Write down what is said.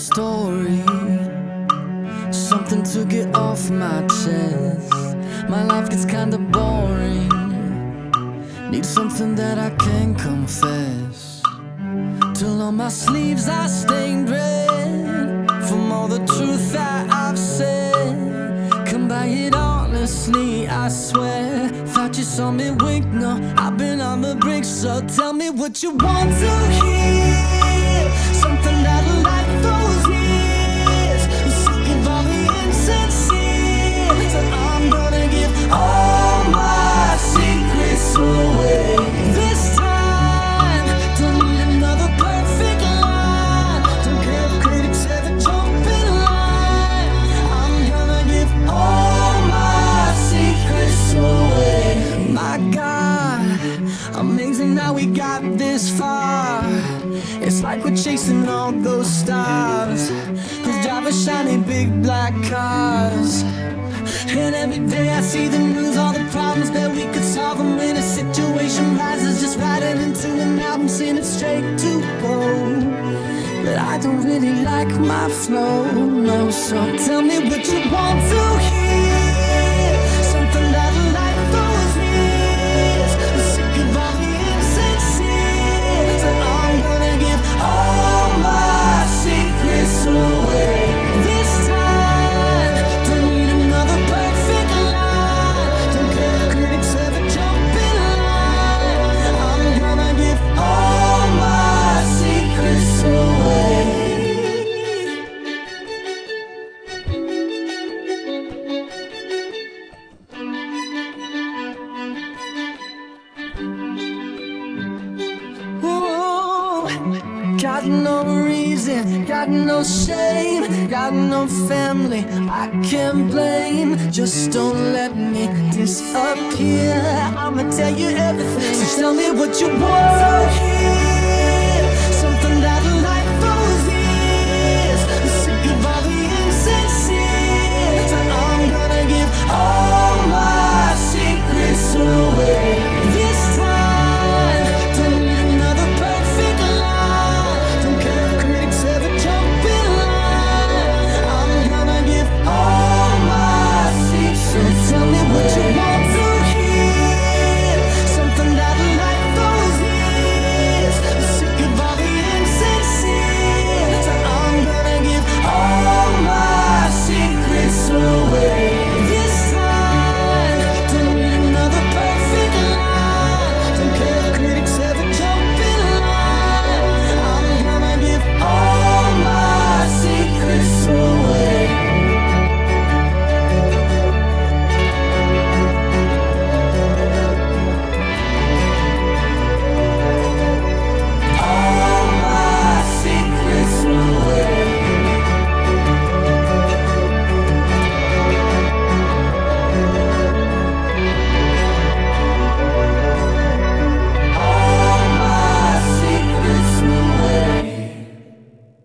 story, something to get off my chest. My life gets kinda boring, need something that I can confess. Till on my sleeves are stained red from all the truth that I've said. Come by it honestly, I swear. Thought you saw me wink, no, I've been on the brink. So tell me what you want to hear, something that'll light those years. I'm sick of all the insincere, so I'm gonna give all my secrets away. This time, don't need another perfect line. Don't care if critics ever jump in line. I'm gonna give all my secrets away. My God, amazing how we got this far. It's like we're chasing all those stars who's driving shiny big black cars. And every day I see the news, all the problems that we could solve. And when a situation rises, just write it into an album, sing it straight to gold. But I don't really like my flow, no. So tell me what you want to hear, something that'll light those years. I'm sick of all the insincere, so I'm gonna give all my secrets away. This time, don't need another perfect line. Don't care if critics ever jump in line. I'm gonna give all my secrets away. Got no reason, got no shame, got no family I can't blame. Just don't let me disappear, I'ma tell you everything. So tell me what you want to hear.